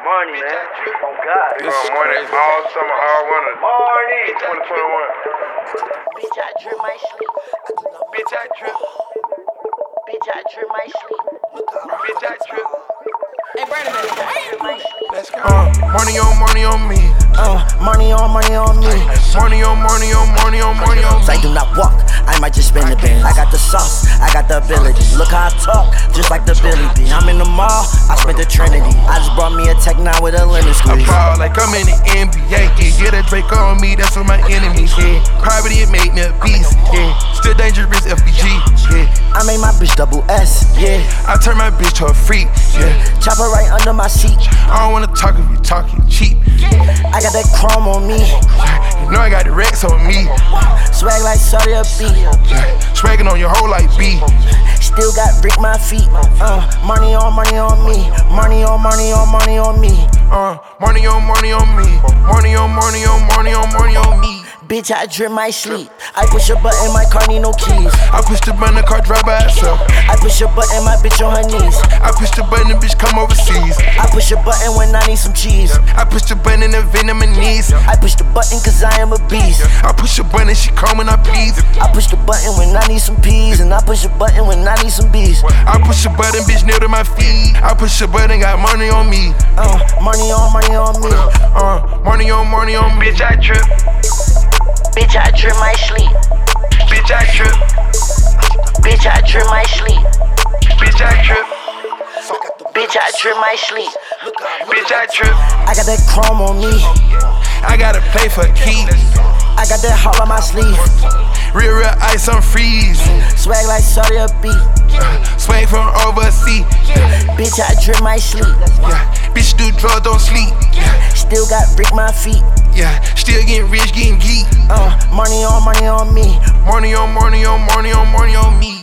money, man. Oh, God. This is money all summer, all winter. Money. 2021. Bitch, I drip my sleep. Bitch, I drip. Bitch, I drip my sleep. Bitch, I drip. Hey, Brandon, Let's go. Money on me. money on me. Money on me. I do not walk, I might just spin the bin. I got the sauce, I got the ability. Look how I talk, just like the Billy B. I'm in the mall, I spent the Trinity. I just brought me a tech now with a lemon I squeeze. ball like I'm in the NBA. Yeah, get a Drake on me, that's what my enemies. Yeah, poverty it made me a beast. Yeah, still dangerous FBG. Yeah, I made my bitch double S, yeah. I turn my bitch to a freak. Yeah, Chop her right under my seat. I don't wanna talk if you talking cheap. I got that chrome on me. You know I got the Rex on me. Swag like Saudi B. Swagging on your whole like B. Still got brick my feet. Money on me. Money on me. Money on me. Money on me. Bitch, I drip my sleep. I push a button, my car need no keys. I push the button, the car drive by itself. I push a button, my bitch on her knees. I push the button, the bitch come overseas. I push a button when I need some cheese. I push the button, the venom in knees. I push the button cause I am a beast. I push the button, she come when I please. I push the button when I need some peas. And I push a button when I need some bees. I push the button, bitch near to my feet. I push the button, got money on me. Money on me. Money on me. Bitch, I trip. Bitch, I drip my sleep. Bitch, I trip. Bitch, I drip my sleep. Bitch, I trip. Bitch, I drip my sleep. Bitch, I trip. I got that chrome on me. I gotta play for keys. I got that heart on my sleeve. Real ice, I'm freeze. Swag like Saudi B. Swag from overseas. Bitch, I drip my sleep. Yeah, bitch do drugs, don't sleep. Still got brick my feet. Yeah, still getting rich, getting geek. Money on me. Money on me.